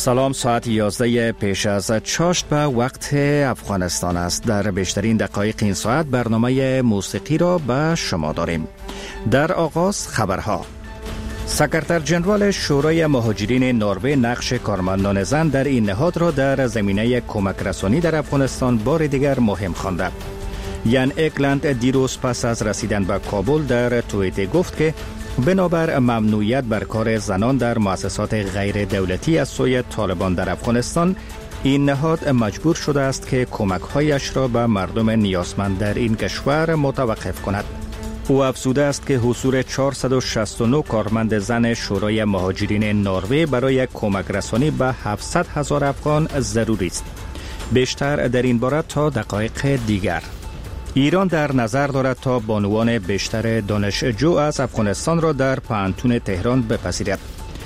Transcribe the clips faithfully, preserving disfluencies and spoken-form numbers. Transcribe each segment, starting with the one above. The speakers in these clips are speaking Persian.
سلام، ساعت یازده پیش از چاشت به وقت افغانستان است. در بیشترین دقایق این ساعت برنامه موسیقی را به شما داریم. در آغاز خبرها. سکرتر جنرال شورای مهاجرین نروژ نقش کارمندان زن در این نهاد را در زمینه کمک رسانی در افغانستان بار دیگر مهم خوانده. یان اکلند دیروز پس از رسیدن به کابل در توییت گفت که بنابر ممنوعیت بر کار زنان در مؤسسات غیر دولتی از سوی طالبان در افغانستان، این نهاد مجبور شده است که کمک‌هایش را به مردم نیازمند در این کشور متوقف کند. او افزوده است که حضور چهارصد و شصت و نه کارمند زن شورای مهاجرین نروژ برای کمک رسانی به هفتصد هزار افغان ضروری است. بیشتر در این باره تا دقایق دیگر. ایران در نظر دارد تا بانوان بیشتر دانشجو از افغانستان را در پانتون تهران بپذیرد.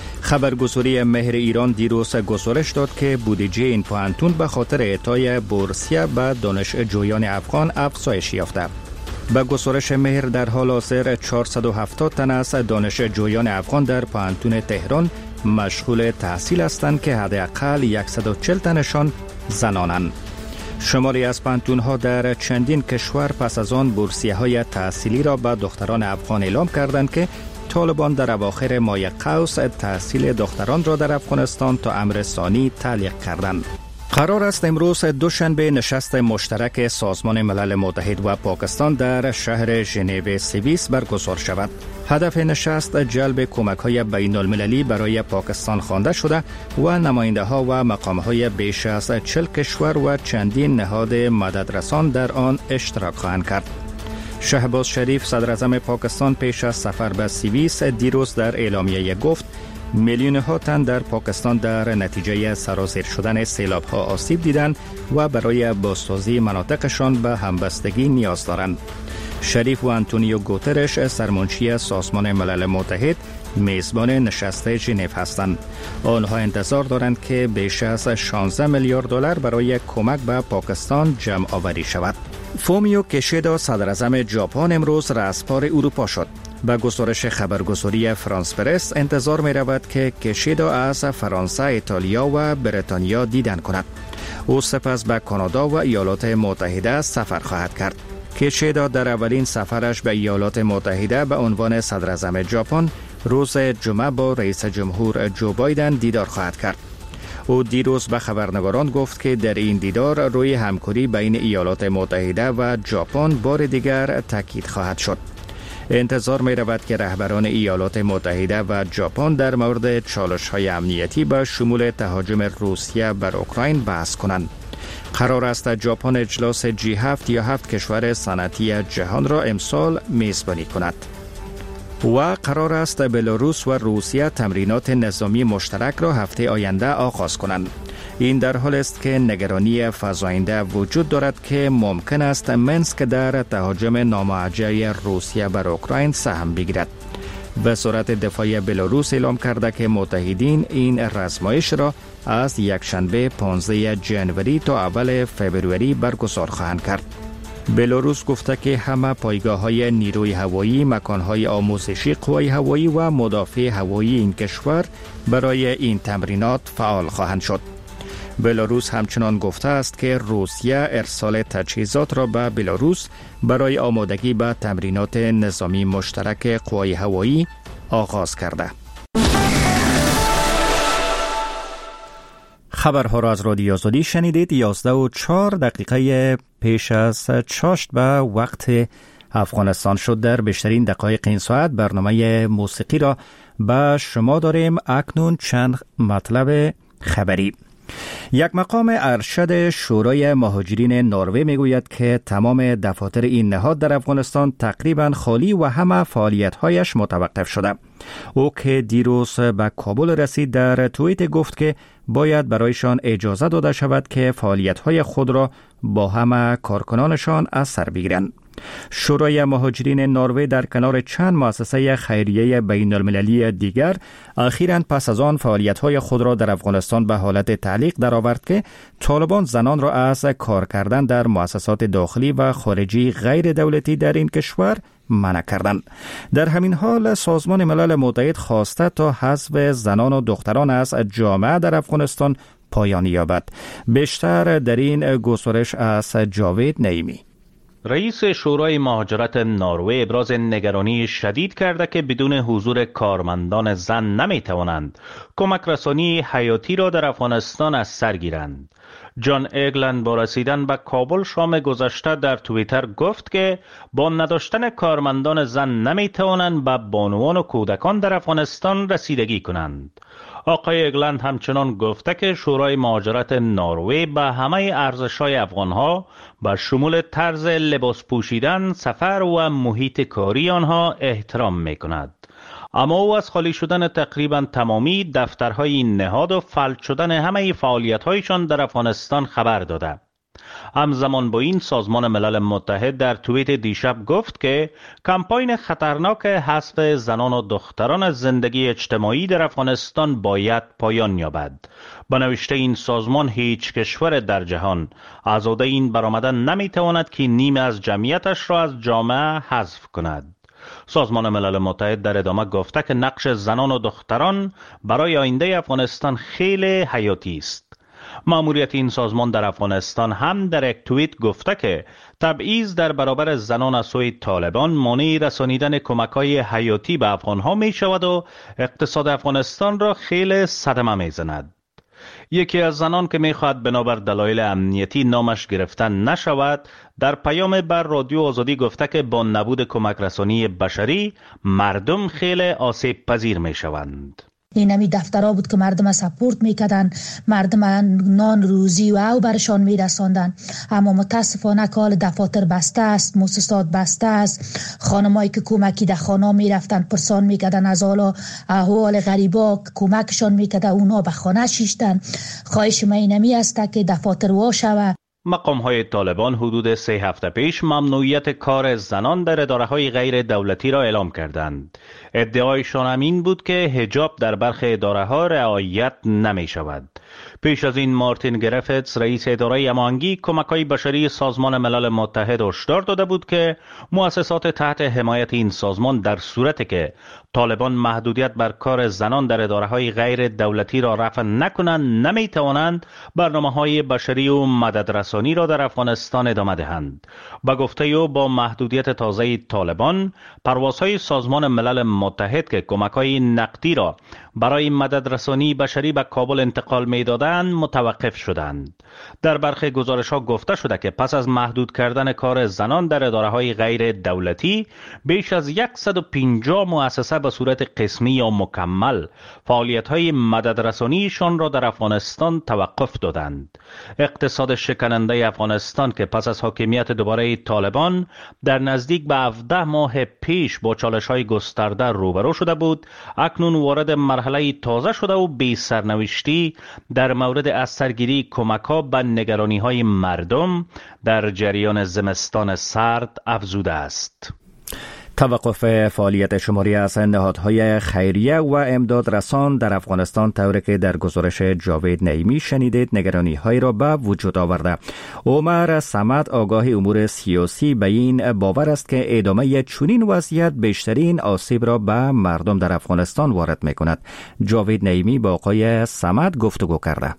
خبرگزاری مهر ایران دیروز گزارش داد که بودجه این پانتون به خاطر اعطای بورسیه به دانشجویان افغان افزایش یافته. به گزارش مهر در حال حاضر چهارصد و هفتاد تن از دانشجویان افغان در پانتون تهران مشغول تحصیل هستند که حداقل صد و چهل تنشان زنانند. شماری از پانتون‌ها در چندین کشور پس از آن بورسیه‌های تحصیلی را به دختران افغان اعلام کردند که طالبان در اواخر ماه قوس تحصیل دختران را در افغانستان تا امر ثانی تعلیق کردند. قرار است امروز دوشنبه نشست مشترک سازمان ملل متحد و پاکستان در شهر ژنو سوئیس برگزار شود. هدف نشست جلب کمک‌های بین‌المللی برای پاکستان خوانده شده و نماینده‌ها و مقام‌های بیش از چهل کشور و چندین نهاد مددرسان در آن اشتراک خواهند کرد. شهباز شریف صدراعظم پاکستان پیش از سفر به سوئیس دیروز در اعلامیه گفت میلیون‌ها تن در پاکستان در نتیجه سرازیر شدن سیلاب‌ها آسیب دیدند و برای بازسازی مناطقشان به همبستگی نیاز دارند. شریف و آنتونیو گوترش سرمنشی سازمان ملل متحد میزبان نشست ژنو هستند. آنها انتظار دارند که بیش از شانزده میلیارد دلار برای کمک به پاکستان جمع آوری شود. فومیو کیشیدا صدراعظم ژاپن امروز رأسپار اروپا شد. به گزارش خبرگزاری فرانس پرس انتظار می رود که کیشیدا از فرانسه، ایتالیا و بریتانیا دیدن کند. او سپس به کانادا و ایالات متحده سفر خواهد کرد. کیشیدا در اولین سفرش به ایالات متحده به عنوان صدراعظم ژاپن روز جمعه با رئیس جمهور جو بایدن دیدار خواهد کرد. او دیروز به خبرنگاران گفت که در این دیدار روی همکاری بین ایالات متحده و ژاپن بار دیگر تاکید خواهد شد. انتظار می رود که رهبران ایالات متحده و ژاپن در مورد چالش‌های امنیتی با شمول تهاجم روسیه بر اوکراین بحث کنند. قرار است ژاپن اجلاس جی هفت یا هفت کشور صنعتی جهان را امسال میزبانی کند. و قرار است بلاروس و روسیه تمرینات نظامی مشترک را هفته آینده آغاز کنند. این در حال است که نگرانی فزاینده وجود دارد که ممکن است منسک در تهاجم ناموجه روسیه بر اوکراین سهم بگیرد. وزارت دفاع بلاروس اعلام کرده که متحدین این رزمایش را از یکشنبه پانزده ژانویه تا اول فوریه برگزار خواهند کرد. بلاروس گفته که همه پایگاه‌های نیروی هوایی، مکان‌های آموزشی قوای هوایی و مدافع هوایی این کشور برای این تمرینات فعال خواهند شد. بلاروس همچنان گفته است که روسیه ارسال تجهیزات را به بلاروس برای آمادگی به تمرینات نظامی مشترک قوای هوایی آغاز کرده. خبرها را از رادیو آزادی شنیدید. یازده و چهار دقیقه پیش از چاشت به وقت افغانستان شد. در بیشترین دقایق این ساعت برنامه موسیقی را به شما داریم. اکنون چند مطلب خبری. یک مقام ارشد شورای مهاجرین نروژ میگوید که تمام دفاتر این نهاد در افغانستان تقریبا خالی و همه فعالیت‌هایش متوقف شده. او که دیروز به کابل رسید در توییت گفت که باید برایشان اجازه داده شود که فعالیت‌های خود را با همه کارکنانشان از سر بگیرند. شورای مهاجرین نروژ در کنار چند مؤسسه خیریه بین المللی دیگر اخیراً پس از آن فعالیت‌های خود را در افغانستان به حالت تعلیق درآورد که طالبان زنان را از کار کردن در مؤسسات داخلی و خارجی غیر دولتی در این کشور منع کردند. در همین حال سازمان ملل متحد خواسته تا حذف زنان و دختران از جامعه در افغانستان پایان یابد. بیشتر در این گزارش از جاوید نعیمی. رئیس شورای مهاجرت نروژ ابراز نگرانی شدید کرده که بدون حضور کارمندان زن نمیتوانند کمک رسانی حیاتی را در افغانستان از سر گیرند. جان اگلند با رسیدن به کابل شام گذشته در توییتر گفت که با نداشتن کارمندان زن نمیتوانند به بانوان و کودکان در افغانستان رسیدگی کنند. آقای اگلند همچنان گفته که شورای مهاجرت نروژ به همه ارزش‌های افغان‌ها به شمول طرز لباس پوشیدن، سفر و محیط کاری آنها احترام می‌کند. اما او از خالی شدن تقریبا تمامی دفترهای این نهاد و فلج شدن همه فعالیت‌هایشان در افغانستان خبر داده. همزمان با این سازمان ملل متحد در توییت دیشب گفت که کمپاین خطرناک حذف زنان و دختران از زندگی اجتماعی در افغانستان باید پایان یابد. با نوشته این سازمان هیچ کشور در جهان آزاده این برآمدن نمیتواند که نیمه از جمعیتش را از جامعه حذف کند. سازمان ملل متحد در ادامه گفته که نقش زنان و دختران برای آینده افغانستان خیلی حیاتی است. مأموریت این سازمان در افغانستان هم در یک توییت گفته که تبعیض در برابر زنان از سوی طالبان مانع رسانیدن کمک‌های حیاتی به افغان‌ها می شود و اقتصاد افغانستان را خیلی صدمه می زند. یکی از زنان که می‌خواهد بنابر دلایل امنیتی نامش گرفتن نشود در پیام بر رادیو آزادی گفته که با نبود کمک رسانی بشری مردم خیلی آسیب پذیر می‌شوند. این همی دفترها بود که مردم سپورت میکردن، مردم نان روزی و او برشان میرساندن. اما متاسفانه که حال دفاتر بسته است، مؤسسات بسته است. خانمایی که کمکی در خانه میرفتن پرسان میکردن از حالا احوال غریبا، کمکشان میکردن، اونا به خانه شیشتن. خواهش من اینمی است که دفاتر وا شود. مقام های طالبان حدود سه هفته پیش ممنوعیت کار زنان در اداره های غیر دولتی را اعلام کردند. ادعایشان همین بود که حجاب در برخی اداره ها رعایت نمی شود. پیش از این مارتین گرفتس رئیس اداره امانگی کمک‌های بشری سازمان ملل متحد هشدار داده بود که مؤسسات تحت حمایت این سازمان در صورتی که طالبان محدودیت بر کار زنان در اداره‌های غیر دولتی را رفع نکنند نمی‌توانند برنامه‌های بشری و مددرسانی را در افغانستان ادامه دهند. با گفته او با محدودیت تازه طالبان پروازهای سازمان ملل متحد که کمک‌های نقدی را برای مددرسانی بشری به کابل انتقال می‌دادند متوقف شدند. در برخی گزارش‌ها گفته شده که پس از محدود کردن کار زنان در اداره‌های غیر دولتی بیش از صد و پنجاه مؤسسه به صورت قسمی یا مکمل فعالیت‌های مددرسانیشان را در افغانستان توقف دادند. اقتصاد شکننده افغانستان که پس از حاکمیت دوباره طالبان در نزدیک به هفده ماه پیش با چالش‌های گسترده روبرو شده بود، اکنون وارد مرحله تازه شده و بی سرنوشتی در مورد از سرگیری کمک‌ها به نگرانی‌های مردم در جریان زمستان سرد افزوده است. توقف فعالیت شماری از نهادهای خیریه و امداد رسان در افغانستان طوری که در گزارش جاوید نعیمی شنیدید نگرانی‌های را به وجود آورده. عمر صمد آگاه امور سیاسی به این باور است که ادامه چنین وضعیت بیشترین آسیب را به مردم در افغانستان وارد می‌کند. جاوید نعیمی با آقای صمد گفتگو کرده.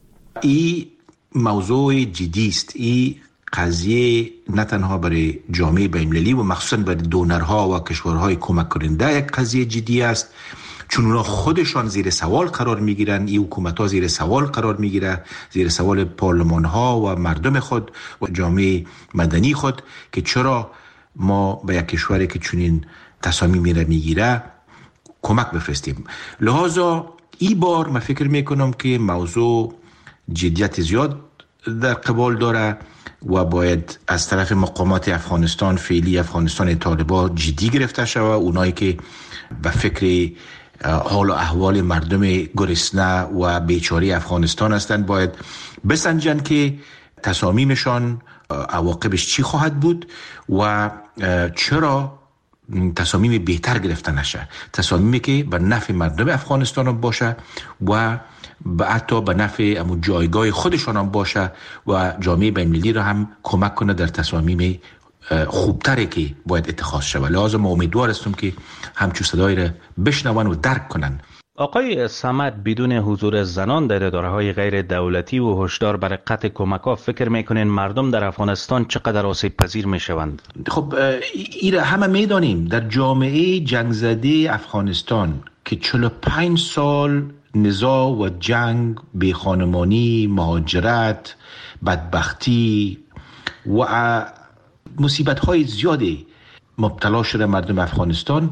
این موضوع جدی است. این قضیه نه تنها برای جامعه بین‌المللی و مخصوصا برای دونرها و کشورهای کمک کننده یک قضیه جدی است، چون اونا خودشان زیر سوال قرار میگیرن. این حکومت ها زیر سوال قرار میگیره، زیر سوال پارلمان ها و مردم خود و جامعه مدنی خود که چرا ما به یک کشوری که چنین تصامیمی را میگیره کمک بفرستیم. لحاظا این بار من فکر میکنم که موضوع جدیت زیاد در قبال داره و باید از طرف مقامات افغانستان فعلی افغانستان طالبان جدی گرفته شود. اونایی که به فکر حال و احوال مردم گرسنه و بیچاره افغانستان هستند باید بسنجن که تصامیمشان عواقبش چی خواهد بود و چرا تصامیم بهتر گرفته نشه، تصامیمی که به نفع مردم افغانستان باشه و حتی به نفع امو جایگاه خودشان هم باشه و جامعه بین‌المللی را هم کمک کنه در تصامیم خوبتره که باید اتخاذ شود. لازم امیدوار هستم که همچون صدای را بشنون و درک کنن. آقای صمد، بدون حضور زنان در اداره‌های غیر دولتی و هشدار برای قطع کمک‌ها، فکر می‌کنین مردم در افغانستان چقدر آسیب پذیر می‌شوند؟ خب این همه می‌دانیم در جامعه جنگ زده افغانستان که چهل و پنج سال نزاع و جنگ، بیخانمانی، مهاجرت، بدبختی و مصیبت‌های زیادی مبتلا شده مردم افغانستان،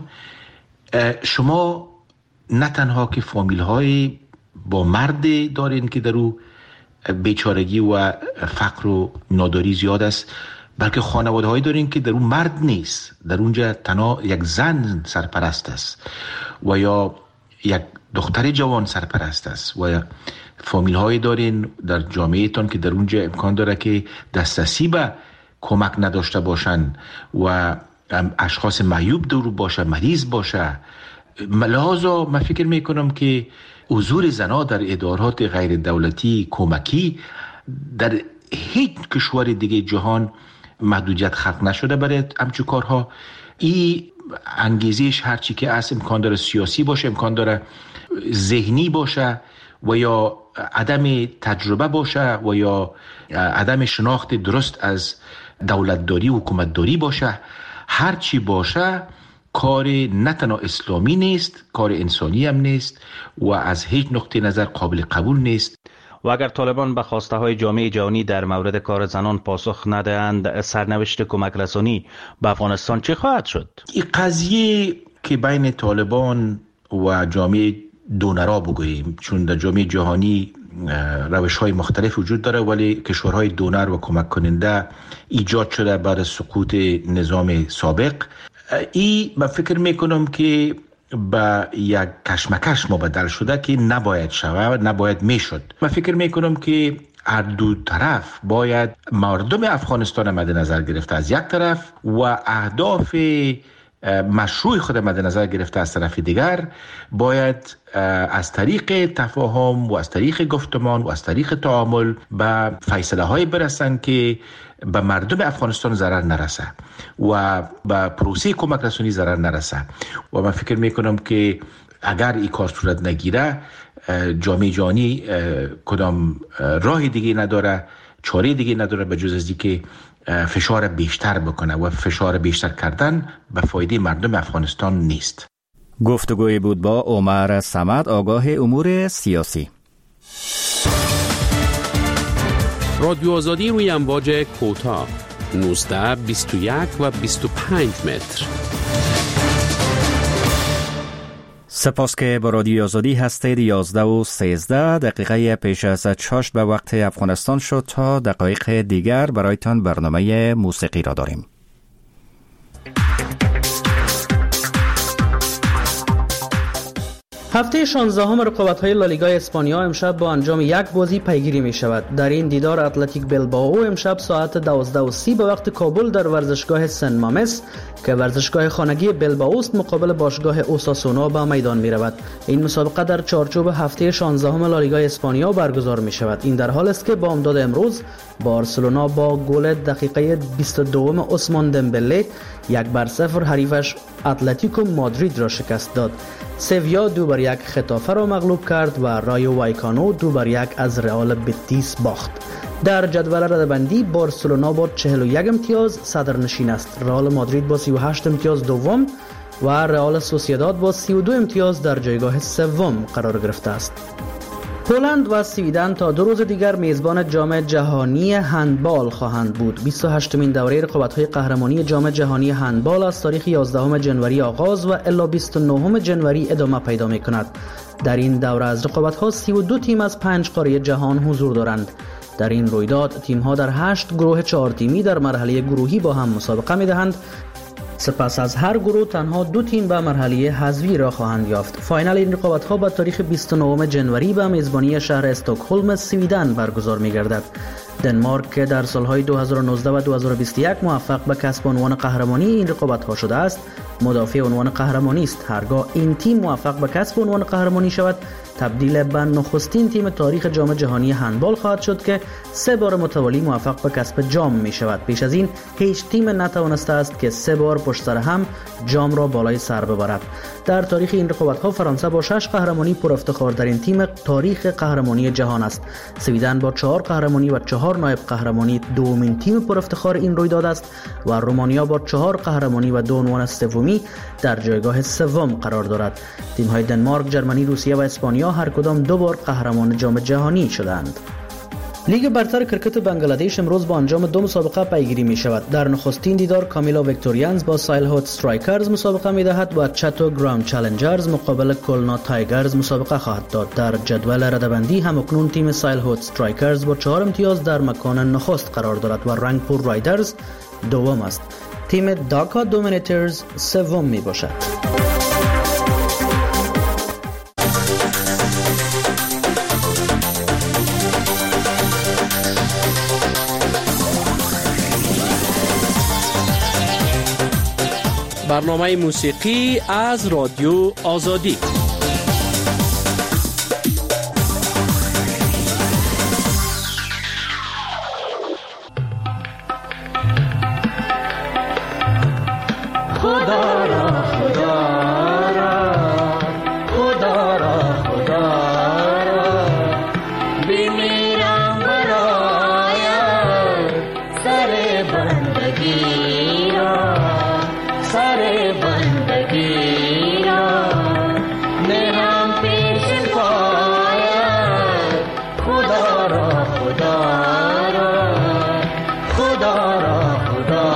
شما نه تنها که فامیل های با مرد دارین که در او بیچارگی و فقر و ناداری زیاد است، بلکه خانواده هایی دارین که در اون مرد نیست، در اونجا تنها یک زن سرپرست است و یا یک دختر جوان سرپرست است و فامیل هایی دارین در جامعه تان که در اونجا امکان داره که دسترسی به کمک نداشته باشن و اشخاص معیوب دور باشه، مریض باشه. لحاظا من فکر میکنم که حضور زنها در ادارات غیر دولتی کمکی در هیچ کشور دیگه جهان محدودیت خلق نشده برای همچون کارها. این انگیزش هرچی که از امکان داره سیاسی باشه، امکان داره ذهنی باشه و یا عدم تجربه باشه و یا عدم شناخت درست از دولتداری و حکومتداری باشه، هرچی باشه کار نه تنها اسلامی نیست، کار انسانی هم نیست و از هیچ نقطه نظر قابل قبول نیست. و اگر طالبان به خواسته های جامعه جهانی در مورد کار زنان پاسخ ندهند، سرنوشت کمک رسانی به افغانستان چه خواهد شد؟ این قضیه که بین طالبان و جامعه دونرا بگوییم، چون در جامعه جهانی روش های مختلف وجود داره ولی کشورهای دونر و کمک کننده ایجاد شده بعد از سقوط نظام سابق، ای من فکر میکنم که به یک کشمکش مبدل شده که نباید شود، نباید میشد. من فکر میکنم که هر دو طرف باید مردم افغانستان مد نظر گرفته از یک طرف و اهداف مشروع خود مد نظر گرفته از طرف دیگر، باید از طریق تفاهم و از طریق گفتمان و از طریق تعامل به فیصله های برسن که به مردم افغانستان ضرر نرسه و به پروسه کمک رسانی ضرر نرسه. و من فکر میکنم که اگر این کار صورت نگیره، جامعه جهانی کدام راه دیگه نداره، چاره دیگه نداره به جز از اینکه فشار بیشتر بکنه و فشار بیشتر کردن به فایده مردم افغانستان نیست. گفتگوی بود با عمر صمد، آگاه امور سیاسی. رادیو آزادی روی امواج کوتاه نوزده بیست و یک و بیست و پنج متر. سپاس که با رادیو آزادی هستید. یازده و سیزده دقیقه پیش از چاشت به وقت افغانستان شد. تا دقایق دیگر برایتان برنامه موسیقی را داریم. هفته شانزدهم رقابت‌های لالیگا اسپانیا امشب با انجام یک بازی پیگیری می‌شود. در این دیدار اتلتیک بلبائو امشب ساعت دوازده و سی به وقت کابل در ورزشگاه سن مامس که ورزشگاه خانگی بلبائو است مقابل باشگاه اوساسونا به میدان می‌رود. این مسابقه در چارچوب هفته شانزدهم لالیگا اسپانیا برگزار می‌شود. این در حال است که با امداد امروز بارسلونا با گل دقیقه بیست و دو عثمان دمبله یک بر صفر حریفش اتلتیکو مادرید را شکست داد. سویا دو بر یک خطافه را مغلوب کرد و رایو وایکانو دو بر یک از رئال بتیس باخت. در جدول رده‌بندی بارسلونا با چهل و یک امتیاز صدرنشین است. رئال مادرید با سی و هشت امتیاز دوم و رئال سوسییداد با سی و دو امتیاز در جایگاه سوم قرار گرفته است. هلند و سویدن تا دو روز دیگر میزبان جام جهانی هندبال خواهند بود. بیست و هشتمین دوره رقابت‌های قهرمانی جام جهانی هندبال از تاریخ یازدهم ژانویه آغاز و الی بیست و نهم ژانویه ادامه پیدا می‌کند. در این دوره از رقابت‌ها سی و دو تیم از پنج قاره جهان حضور دارند. در این رویداد تیم‌ها در هشت گروه چهار تیمی در مرحله گروهی با هم مسابقه می‌دهند. سپس از هر گروه تنها دو تیم به مرحله حذفی را خواهند یافت. فاینال این رقابت‌ها با تاریخ بیست و نهم ژانویه به میزبانی شهر استکهلم سویدن برگزار می‌گردد. دنمارک که در سالهای دو هزار و نوزده و دو هزار و بیست و یک موفق به کسب عنوان قهرمانی این رقابت‌ها شده است، مدافع عنوان قهرمانی است. هرگاه این تیم موفق به کسب عنوان قهرمانی شود، تبدیل به نخستین تیم تاریخ جام جهانی هندبال خواهد شد که سه بار متوالی موفق به کسب جام می شود. پیش از این هیچ تیم نتوانسته است که سه بار پشت سر هم جام را بالای سر ببرد. در تاریخ این رقابت‌ها فرانسه با شش قهرمانی پر افتخار در این تیم تاریخ قهرمانی جهان است. سویدن با چهار قهرمانی و چهار نایب قهرمانی دومین تیم پر افتخار این رویداد است و رومانیا با چهار قهرمانی و دو عنوان سومی در جایگاه سوم قرار دارد. تیم‌های دنمارک، ژرمنی، روسیه و اسپانیا هر کدام دو بار قهرمان جام جهانی شدند. لیگ برتر کرکت بنگلادش امروز با انجام دو مسابقه پیگیری می شود. در نخستین دیدار کامیلا ویکتوریانز با سایل هوت استرایکرز مسابقه می دهد و چاتو گراند چالنجرز مقابل کلنا تایگرز مسابقه خواهد داد. در جدول رده‌بندی هم اکنون تیم سایل هوت استرایکرز با چهار امتیاز در مکان نخست قرار دارد و رنگپور رایدرز دوم است. تیم داکا دومینیترز سوم می باشد. برنامه موسیقی از رادیو آزادی. خدا را خدا را خدا را خدا را بمیرم برای سر بندگی را سر بندگی را میرم پیش پایت خدا را خدا را خدا را خدا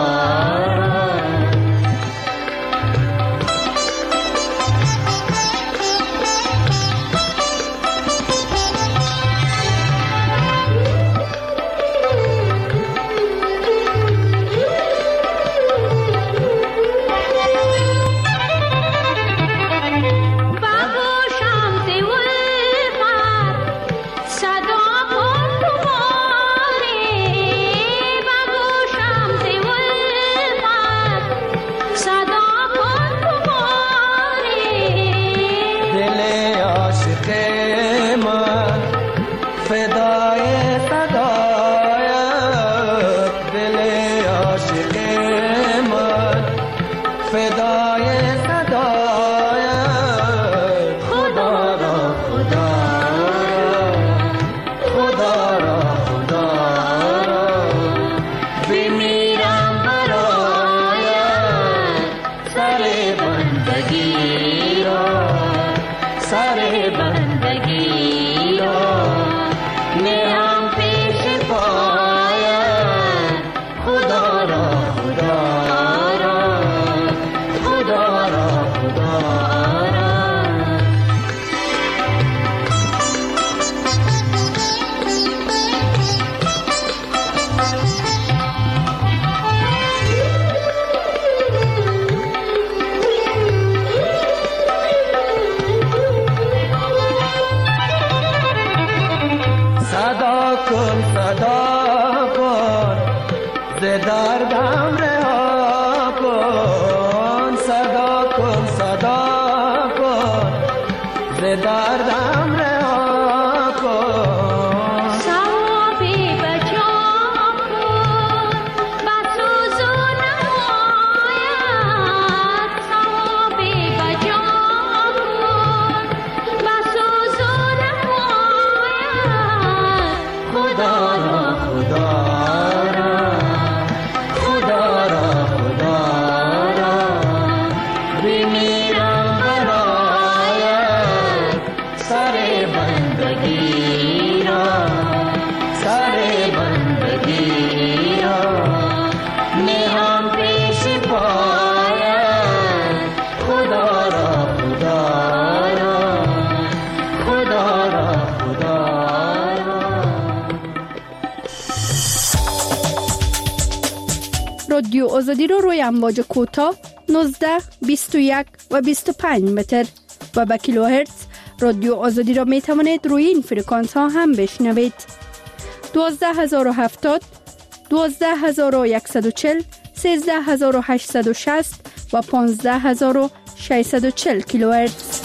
دردم رها کن، صدا کن صدا کن، ز دردم رها کن. ثوابی بجا کن بسوز و نماید، ثوابی بجا کن بسوز و نماید. خدا را خدا رادیو آزادی رو روی امواج کوتاه نوزده، بیست و یک و بیست و پنج متر و با کیلوهرتز رادیو آزادی را می توانید روی این فرکانس ها هم بشنوید. دوازده هزار و هفتاد، دوازده هزار و صد و چهل، سیزده هزار و هشتصد و شصت و پانزده هزار و ششصد و چهل کیلوهرتز.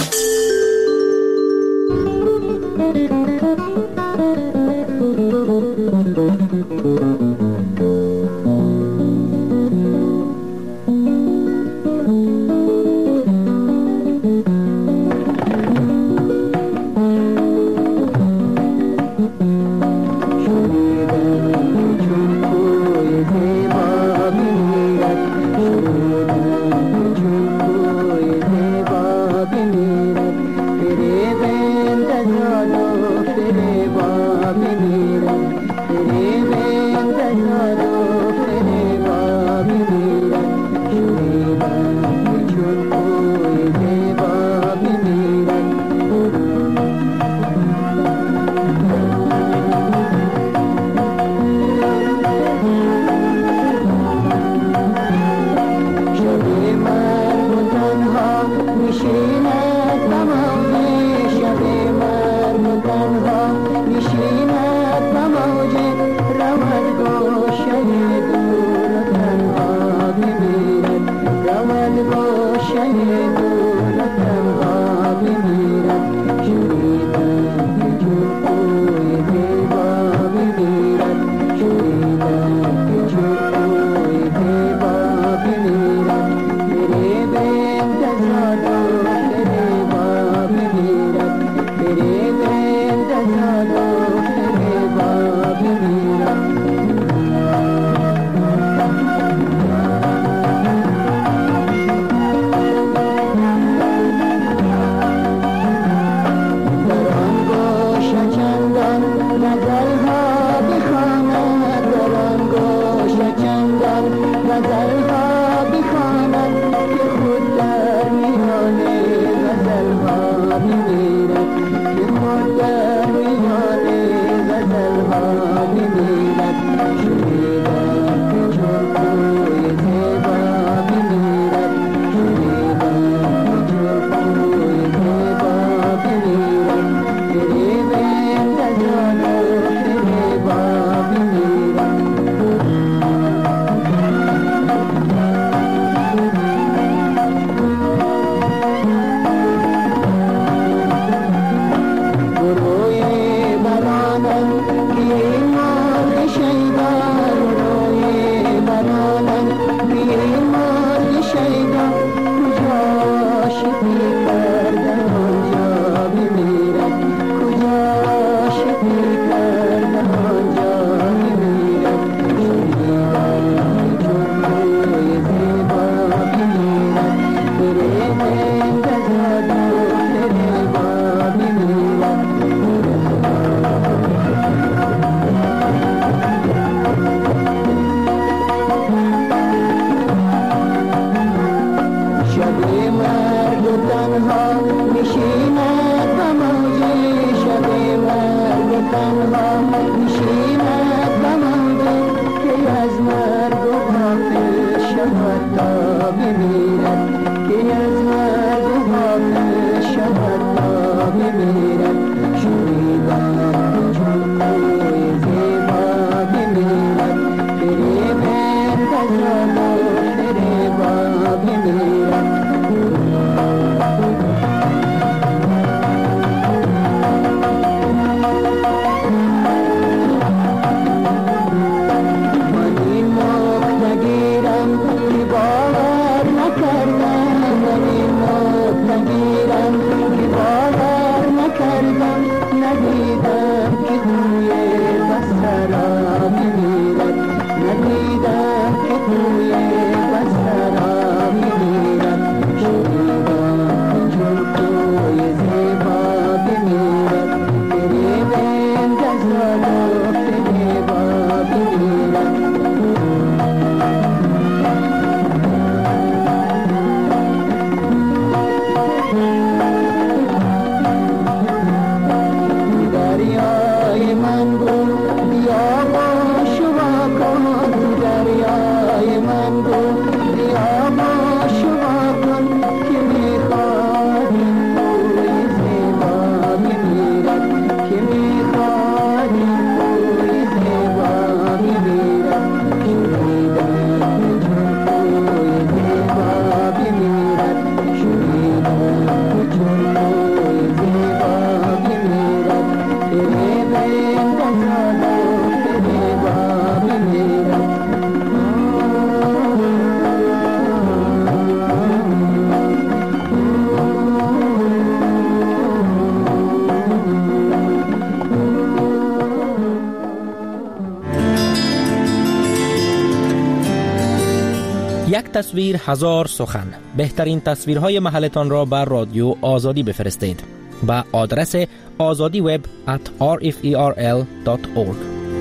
تصویر هزار سخن. بهترین تصویرهای محلتان را بر رادیو آزادی بفرستید با آدرس آزادی وب ات آر اف ای آر ال دات اورگ.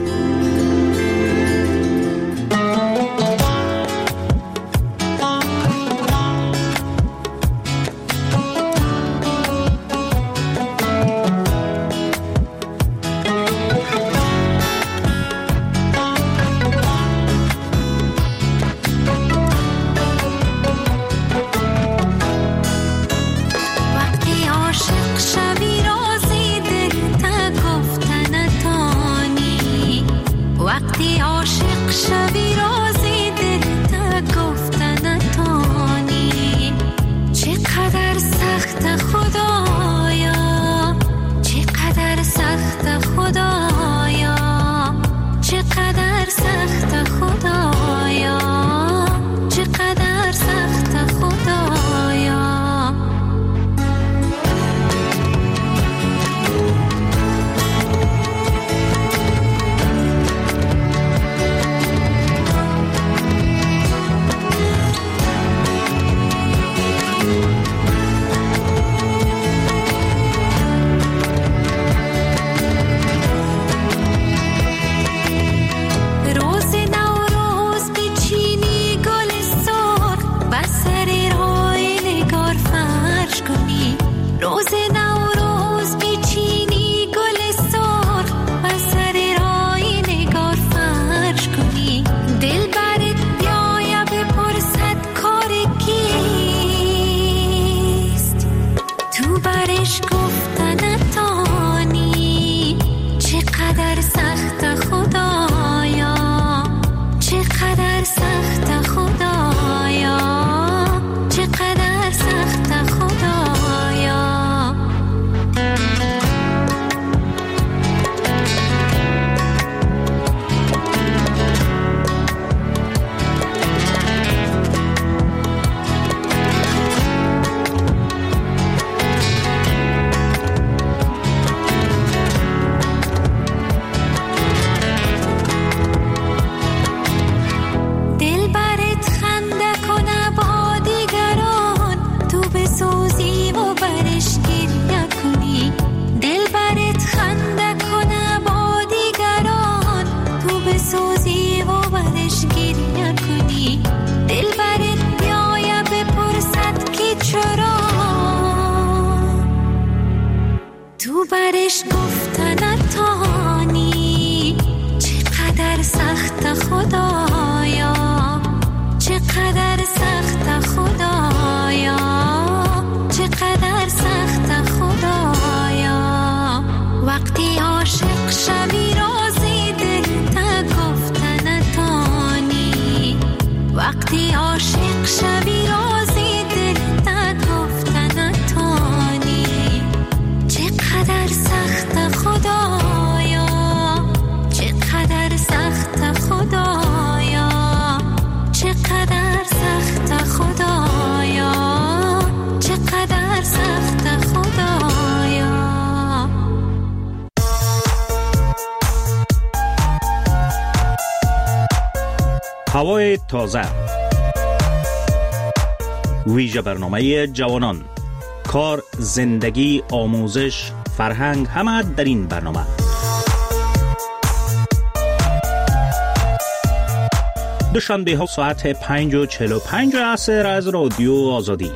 هوای تازه، ویژه برنامه جوانان، کار، زندگی، آموزش، فرهنگ، همه در این برنامه. دوشنبه ها ساعت پنج و چهل و پنج عصر از رادیو آزادی.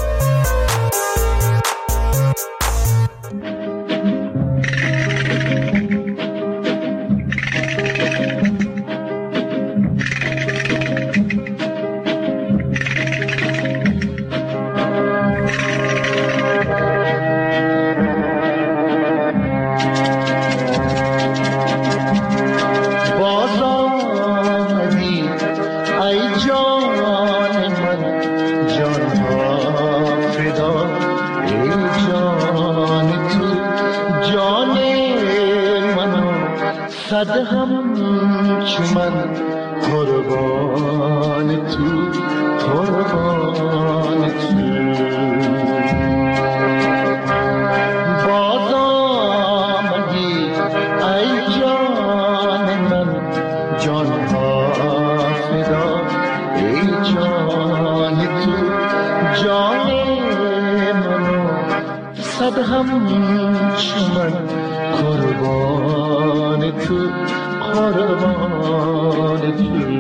صد هم چو من قربان تو، قربان تو. باز آمدی ای جان من، جان ها فدا ای جان جان منو صد همچو من قربان تو قربان تو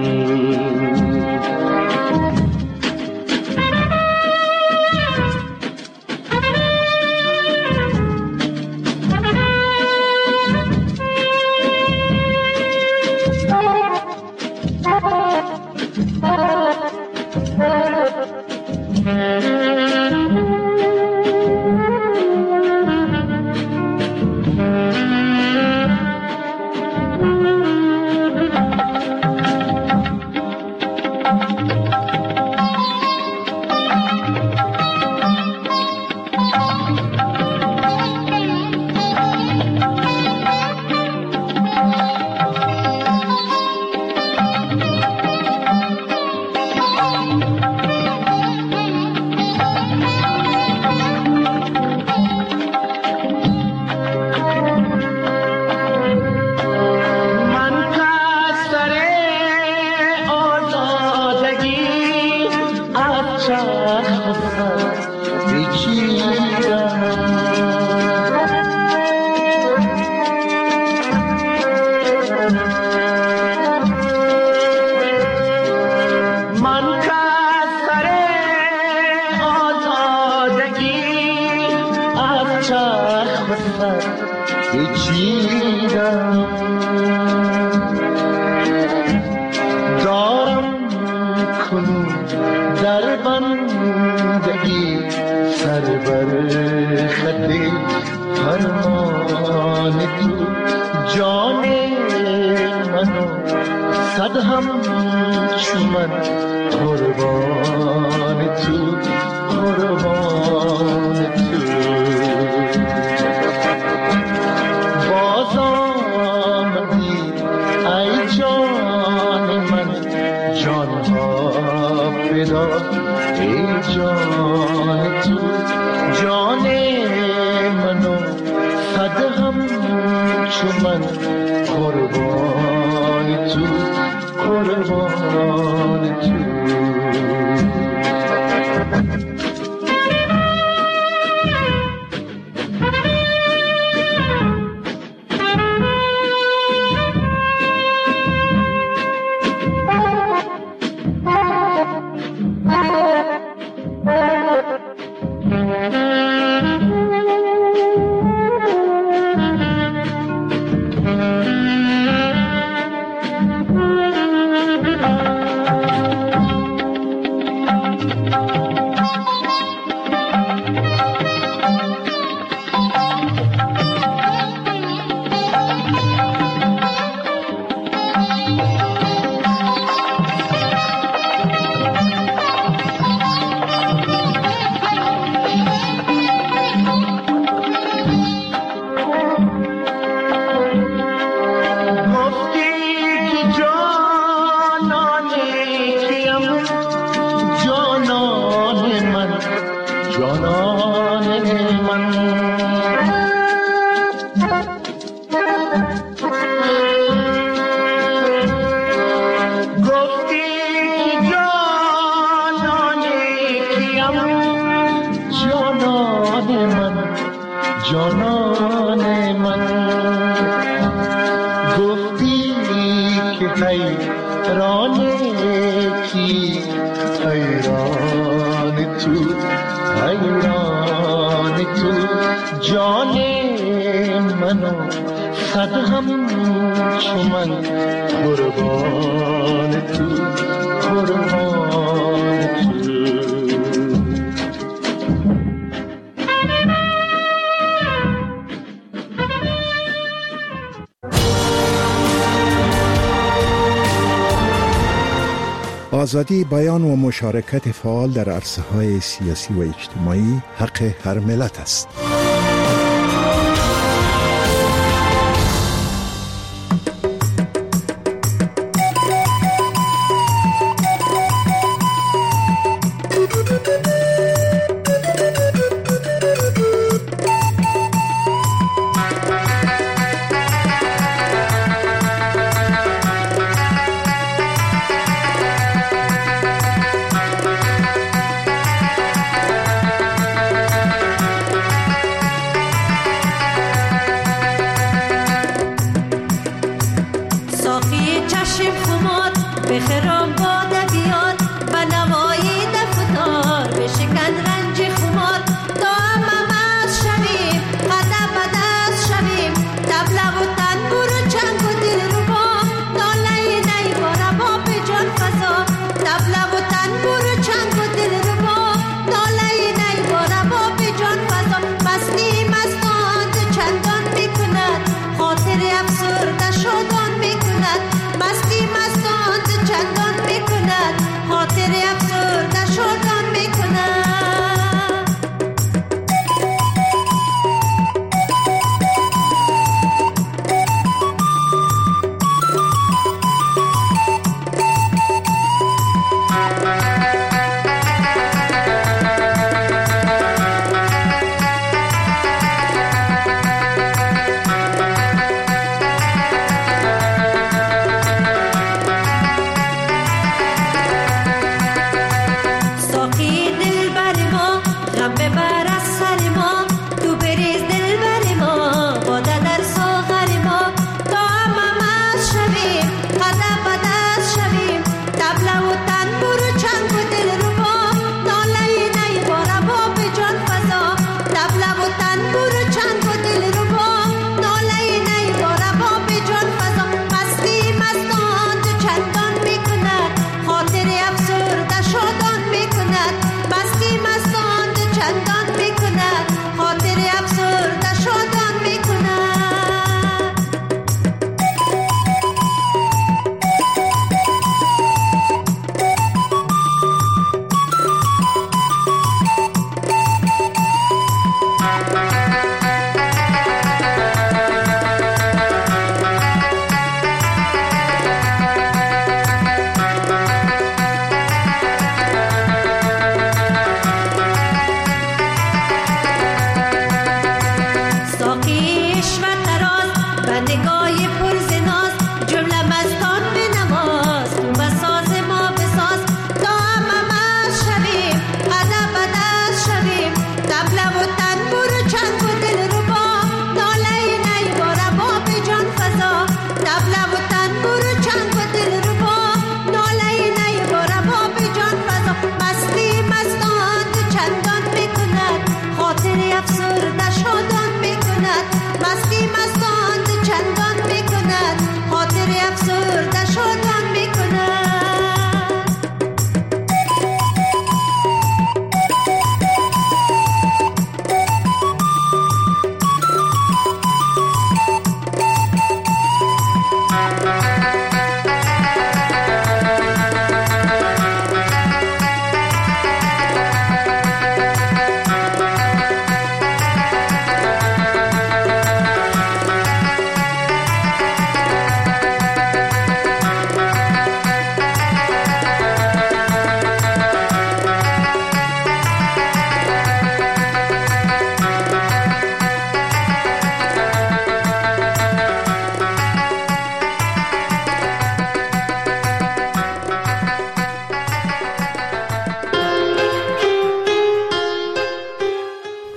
آزادی بیان و مشارکت فعال در عرصه‌های سیاسی و اجتماعی حق هر ملت است.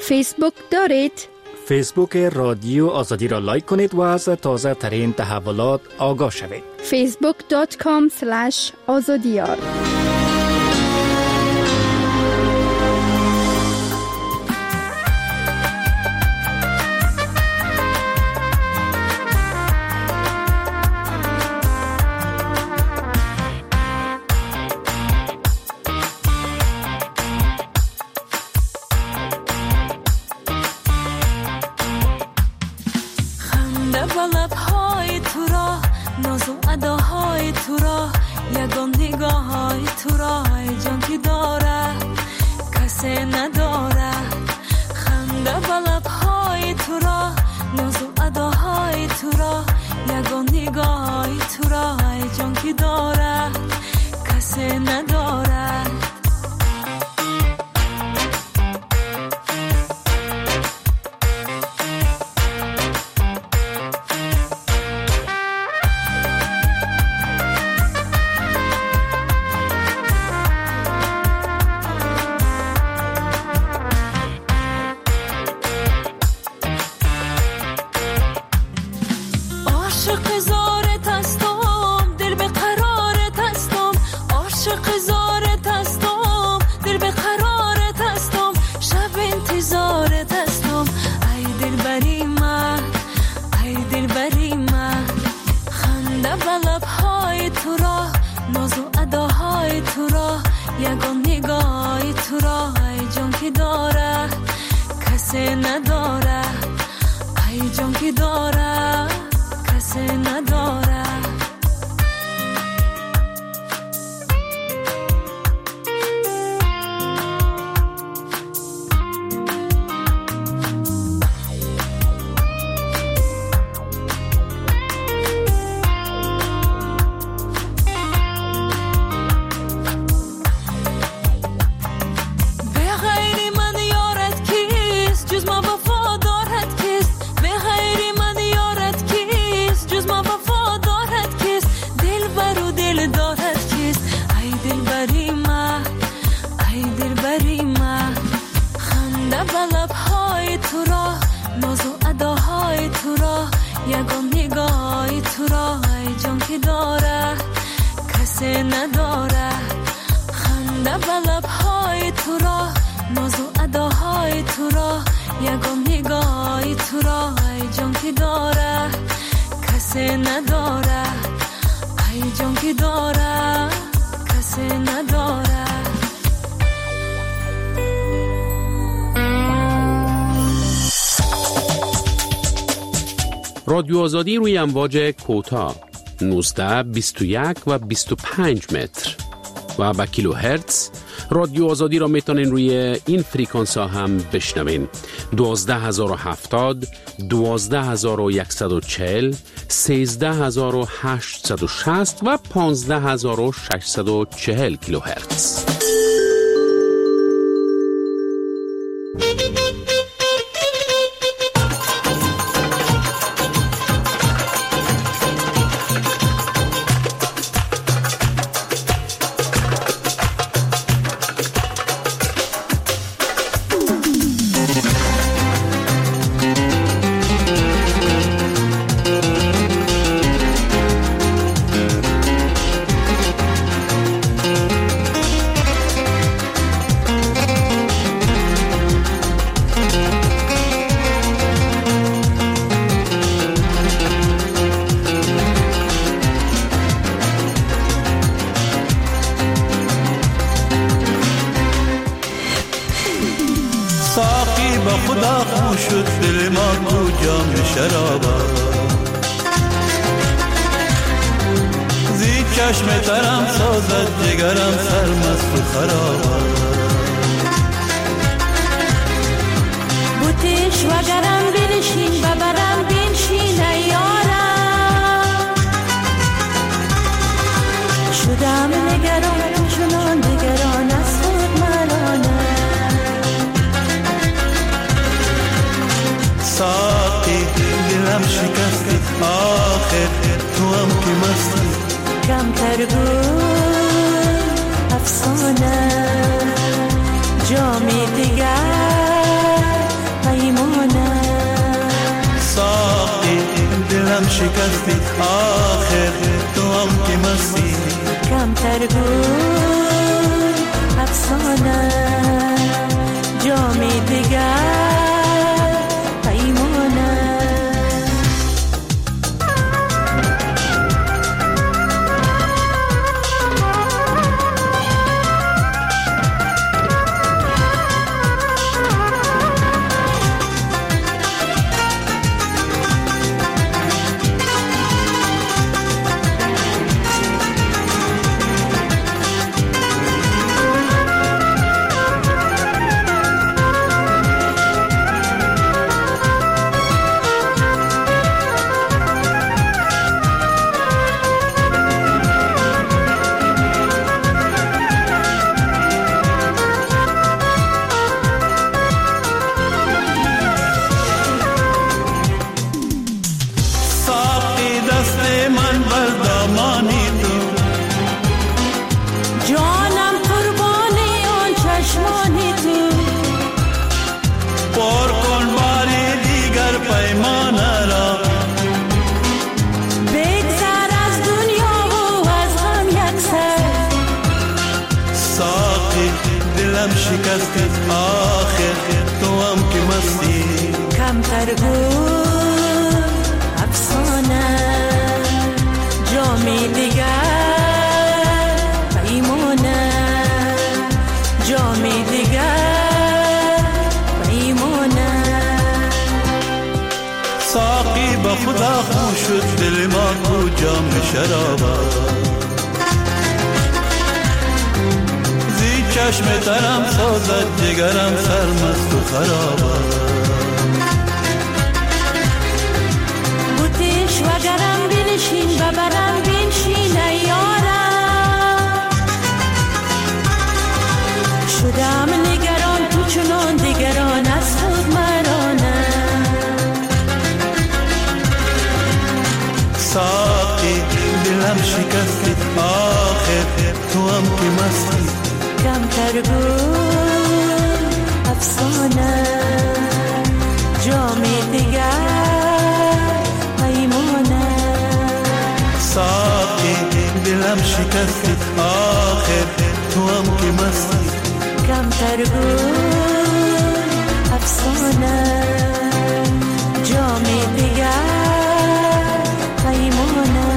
فیسبوک دارید؟ فیسبوک رادیو آزادی را لایک کنید و از تازه ترین تحولات آگاه شوید. فیسبوک دات کام سلش آزادیار. رادیو آزادی روی امواج کوتاه نوزده بیست و یک و بیست و پنج متر و با کیلو هرتز. رادیو آزادی را میتونین روی این فریکانس ها هم بشنوین: دوازده هزار و هفتاد، دوازده هزار و صد و چهل، سیزده هزار و هشتصد و شصت و پانزده هزار و ششصد و چهل کیلو هرتز. چشم ترم سازد جگرم سرمست و خراب بوتیش وگرم بنشین ببرم بنشین ایارم شدم نگران چنان نگران از خود مرانم ساقی دلم شکستی آخر تو هم که مستی کمتر بود افسانه جامی دیگر شکستی آخر تو هم که مستی کمتر گوی افسانه جامی دیگر پیمانه شکستی آخر تو هم که مستی کمتر گوی افسانه جامی دیگر پیمانه جامی دیگر پیمانه ساقی با خدا خوش شد دل ما کو جام شرابه چشم ترم سازد جگرم سرمست و خرابه بوتیش و گرم بنشین ببرم بنشین یارم شدم نگران تو چنان دیگران از خود مرانه ساقی دلم شکستی آخر تو هم که مستی کمتر گوی افسانه جامی دیگر پیمانه ساقی دلم شکستی آخر تو هم که مستی کمتر گوی افسانه جامی دیگر پیمانه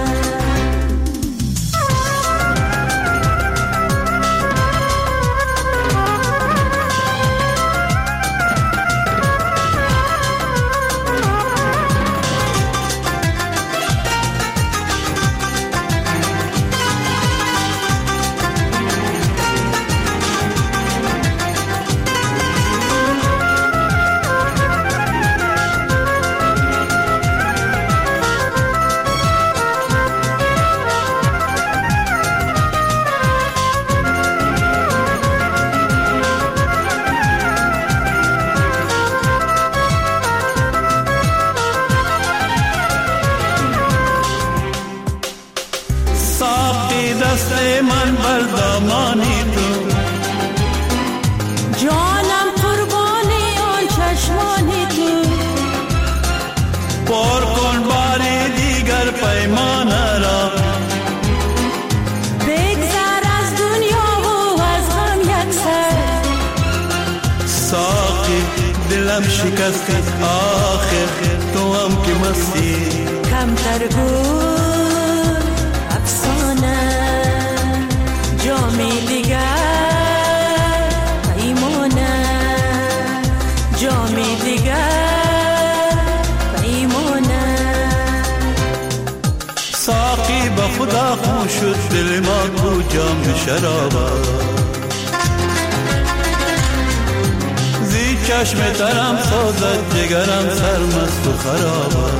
من بر دامانی تو جانم قربانی آن چشمانی تو پر کن باری دیگر پیمانه را بگذر از دنیا و از غم یک سر ساقی دلم شکستی آخر تو هم که مستی کمتر گوی افسانه جامی دیگر پیمانه جامی دیگر پیمانه ساقی با خدا خوش شد دل ما کو جام شرابه زی چشم ترم سازد جگرم سرمست و خرابه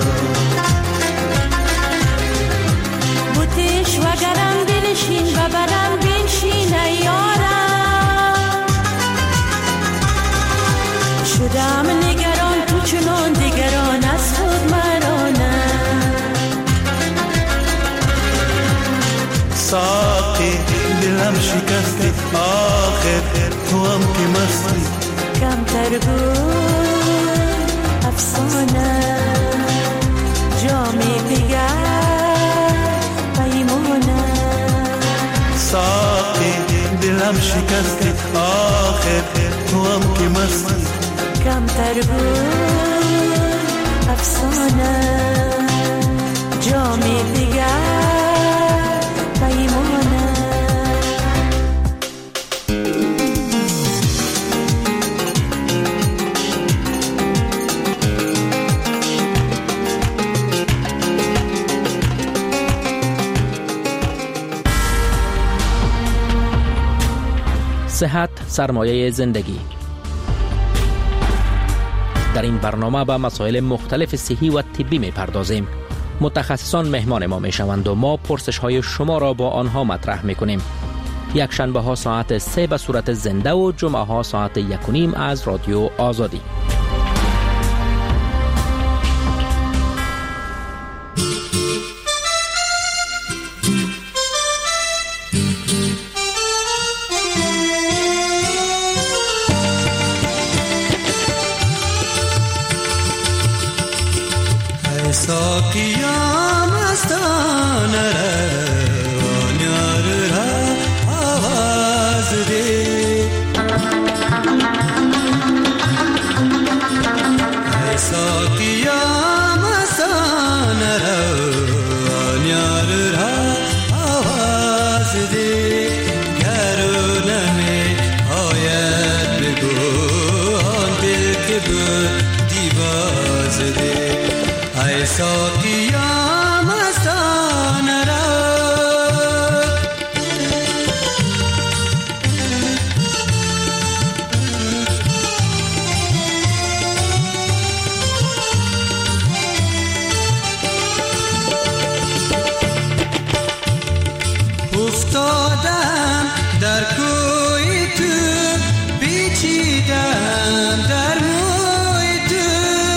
بوتیش و گرم بنشین ببرم بنشین یارم شدم نگران تو چنان دیگران از خود مرانه ساقی دلم شکستی آخر تو هم که مستی کمتر گوی افسانه آخر تو هم که مستی کمتر بود افسانه جامی دیگر پیمانه صحت سرمایه زندگی. در این برنامه به مسائل مختلف صحی و طبی می پردازیم. متخصصان مهمان ما می شوند و ما پرسش های شما را با آنها مطرح می کنیم. یک شنبه ها ساعت سه به صورت زنده و جمعه ها ساعت یک و نیم از رادیو آزادی. ساقیا مستانه روان یار را آواز ده ای ساقیا مستانه روان یار را آواز ده گرونه می آید بگو آن دل که بود دیواز ده ای ساقیا مستانه را افتادم در کوی تو پیچیدم در موی تو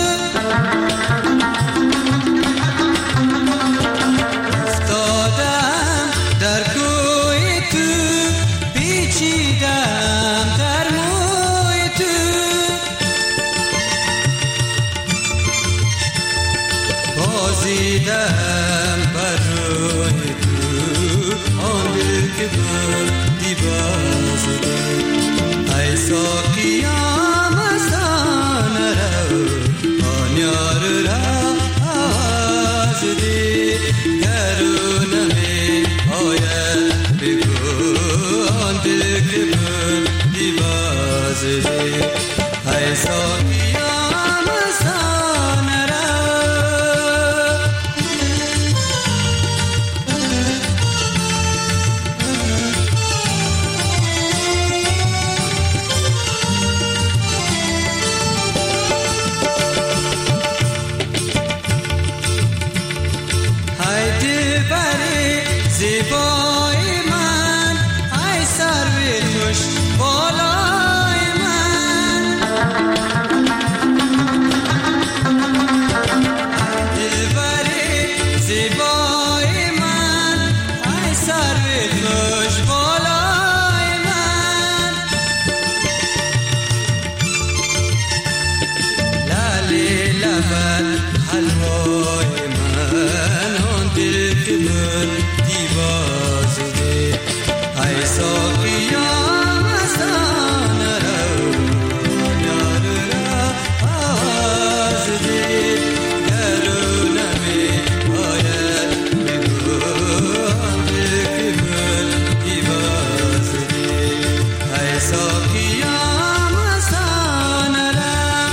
بازیدم بر روی تو آن دل که بود دیواز ده ای ساقیا مستانه رو آن یار را آواز ده گرونه می آید بگو آن دل که بود دیواز ده ای ساقیا مستانه را زیبای من ای سروی خوش بالای من دلبری زیبای من ای سروی خوش بالای من لالی لبت حلوای من آن دل که بود دیواز ده ای ساقیا مستانه رو یار را آواز ده گرونه می آید بگو آن دل که بود دیواز ده ای ساقیا مستانه را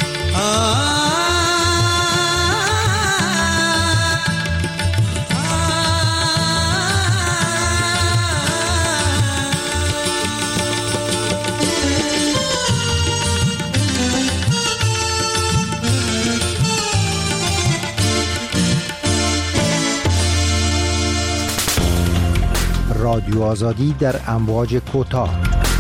رادیو آزادی در امواج کوتاه.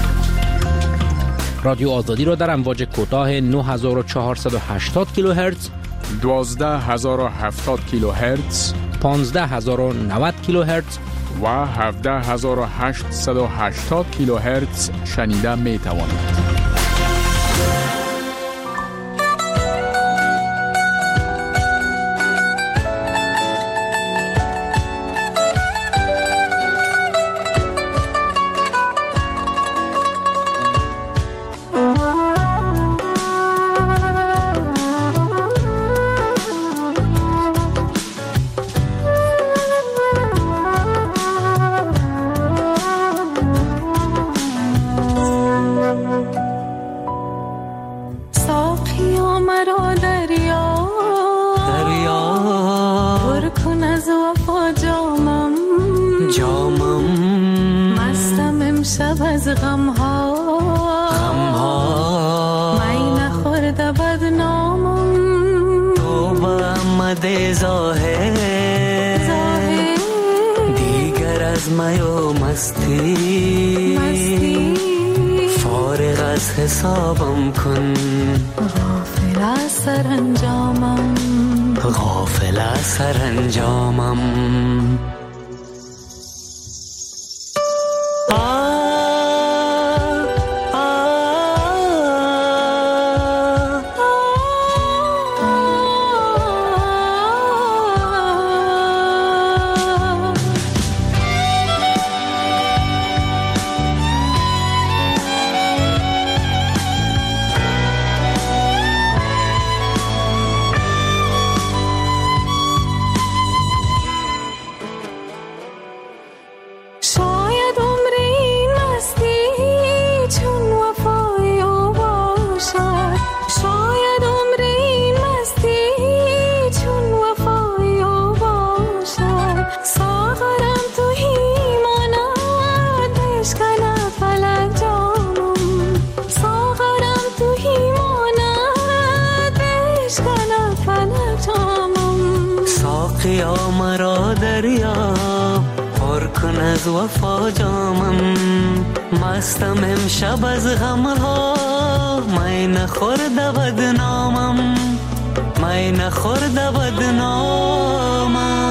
رادیو آزادی را در امواج کوتاه نه هزار و چهارصد و هشتاد کیلوهرتز، دوازده هزار و هفتاد کیلوهرتز، پانزده هزار و نود کیلوهرتز و هفده هزار و هشتصد و هشتاد کیلوهرتز شنیده می توانید. امشب از غم ها غم ها می نخورده بدنامم تو با آمده ظاهر ظاهر دیگر از می و مستی مستی فارغ از حسابم کن غافل از سرانجامم غافل از سرانجامم ساقیا مرا دریا پر کن از وفا جامم مستم امشب از غمها می نخورده بدنامم می نخورده بدنامم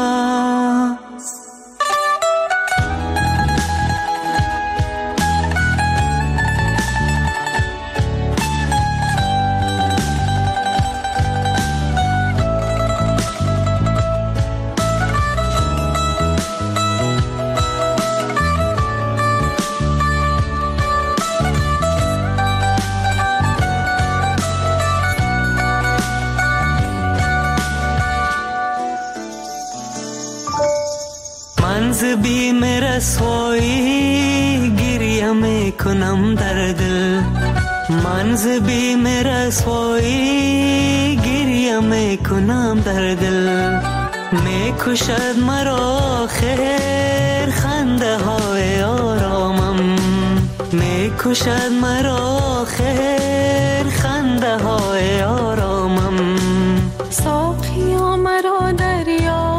منز بیم رسوایی گریه میکنم در دل منز بیم رسوایی گریه میکنم در دل میکشد مرا خیر خنده های آرامم میکشد مرا خیر خنده های آرامم ساقیا مرا دریا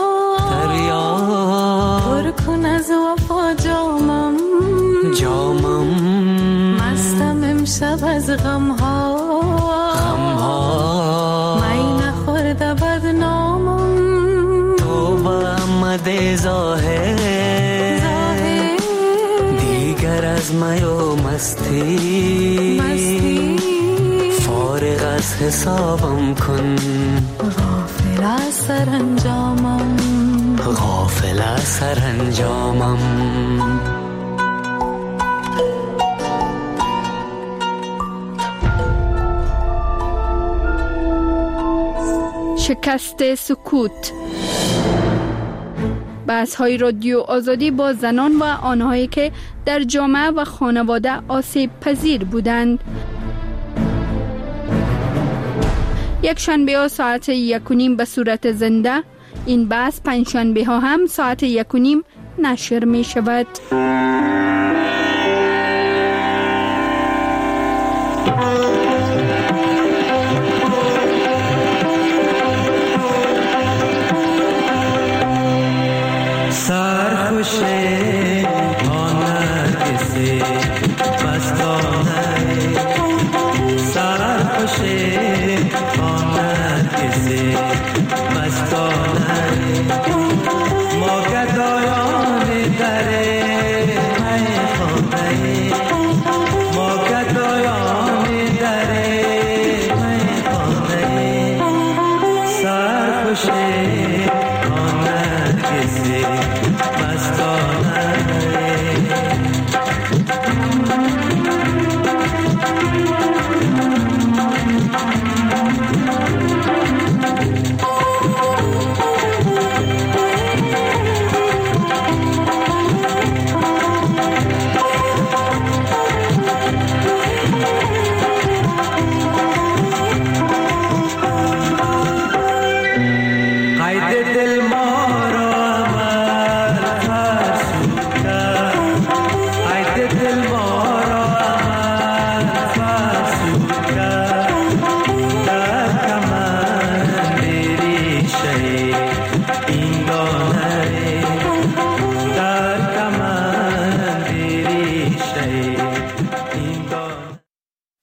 پر کن از وفا جامم جامم مستم امشب از غم ها غم ها می نخورده بدنامم تو با آمده ظاهر ظاهر دیگر از می و مستی مستی فارغ از حسابم کن غافل از سرانجامم غافل از سرانجامم شکست سکوت بحث‌های رادیو آزادی با زنان و آنهایی که در جامعه و خانواده آسیب پذیر بودند. یک شنبه ها ساعت یک و نیم به صورت زنده، این بحث پنج شنبه ها هم ساعت یک و نیم نشر می شود.